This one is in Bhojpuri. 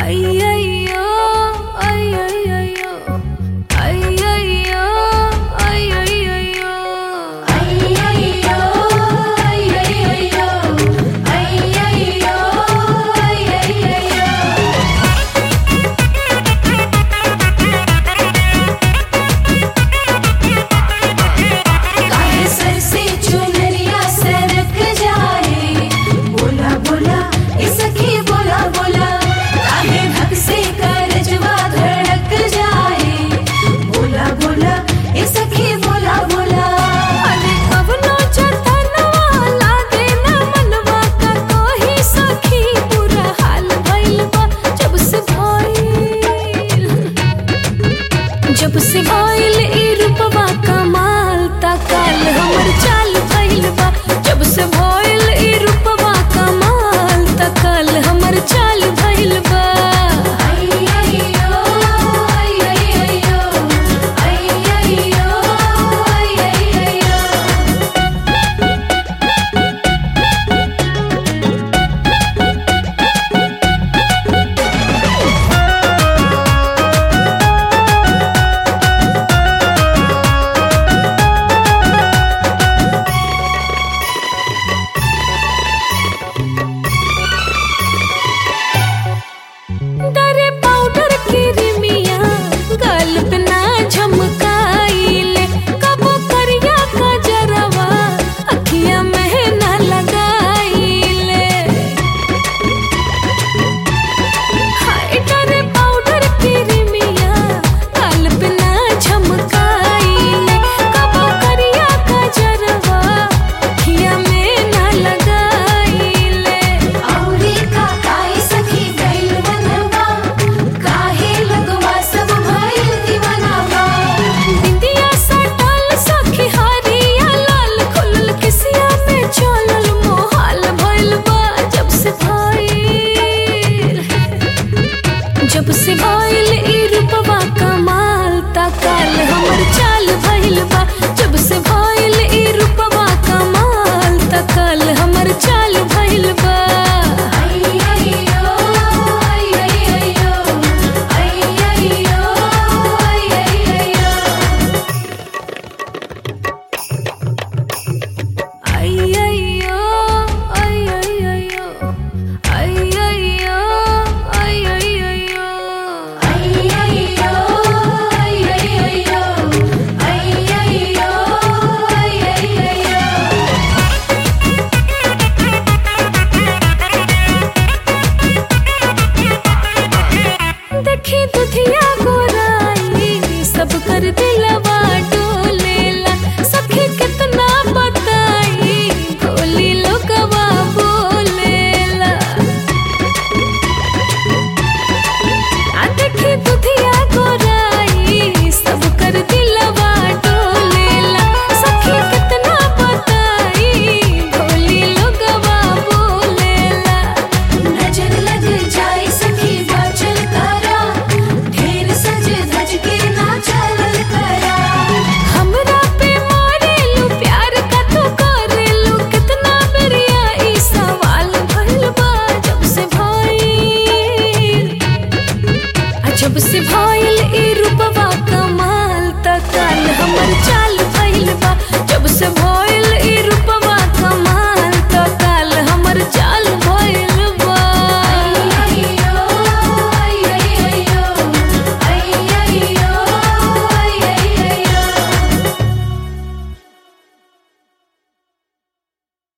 అయ్యయ్యో అయ్యయ్యో అయ్యయ్యో అయ్యయ్యో అయ్యయ్యో అయ్యయ్యో అయ్యయ్యో అయ్యయ్యో काहे सर से चुनरिया सरक जाए बोला बोला ए सखी बोला बोला काहे धक से करजवा धड़क जाए बोला बोला ए सखी बोला बोला अरे कवनो जतनवा लागे ना मनवा का कोई सखी बुरा हाल भइल बा जब से भइल ई रूपवा कमाल तकाल हमर चाल भइल बा जब से भइल ई रूपवा कमाल तकाल हमर चाल भइल बा अय्यయ్యో अय्यయ్యో अय्यయ్యో अय्यయ్యో डरे पाउडर की रिमिया गाल पे ना झमकाइले कबो करिया कजरवा अखिया में ना लगाइले हाय डरे पाउडर की रिमिया गाल पे ना झमकाइले कबो करिया कजरवा अखिया में ना लगाइले औरी का काई सखी गइल बनवा काहे लगवा सब भइल दीवानावा बिंदिया सटल सखी हरिया लाल खुलल किसिया में चलल मोहाल भइल बा जब से भइल ई रूपवा कमाल तकाल हमर चाल भइल बा जब से भइल ई रूपवा कमाल तकाल हमर चाल भइल बा अय्यయ్యో अय्यయ్యో अय्यయ్యో अय्यయ్యో అయ్యయ్యో అయ్యయ్యో అయ్యయ్యో అయ్యయ్యో అయ్యయ్యో అయ్యయ్యో అయ్యయ్యో అయ్యయ్యో देखी दुधिया गोराई सब कर दिलवा डोलेला सखी कितना बताई भोली लोगवा बोलेला आ देखी दुधिया गोराई सब कर दिलवा डोलेला सखी कितना बताई भोली लोगवा बोलेला नजर लग जाए सखी बाचल करा ढेर सज धज के ना चलल करा हमरा पे मारेलू प्यार का तो करेलू कितना बेरिया ई सवाल भइल बा जब से भइल ई रूपवा कमाल तकाल हमर